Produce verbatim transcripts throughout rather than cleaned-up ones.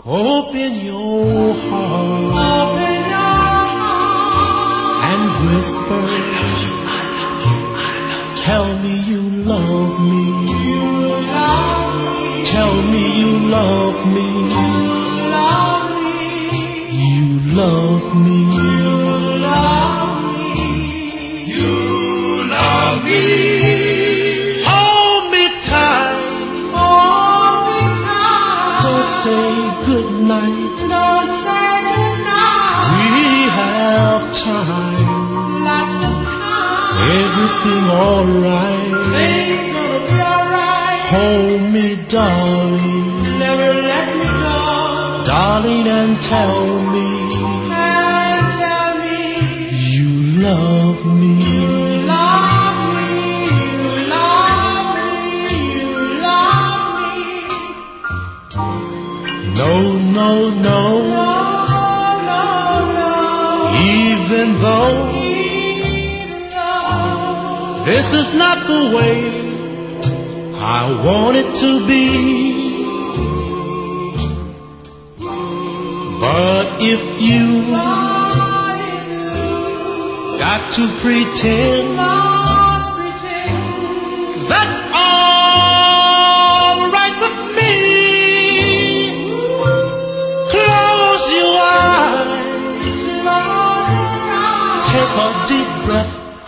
Open your heart, Open your heart and whisper, I love you, I love you, I love you. tell me you love me. You love me. Tell me you love me. You love me. You love me. You love me. You love me. Hold me tight. Hold me tight. Don't say goodnight. Don't say goodnight. We have time. Lots of time. Everything alright. Things gonna be alright. Hold me, darling. Never let me go. Darling, and tell me And tell me you love you me. love me. You love me. You love me. No, no, no. No, no, no. Even though Even though this is not the way I want it to be, but if you got to pretend, Let's pretend that's all right with me. Close your eyes, take a deep breath,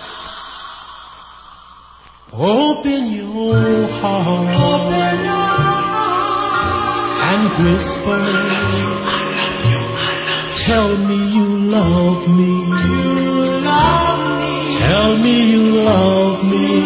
open your heart Open your heart. and whisper, I love you, I love you, I love you. tell me you love me. You love me. Tell me you love me.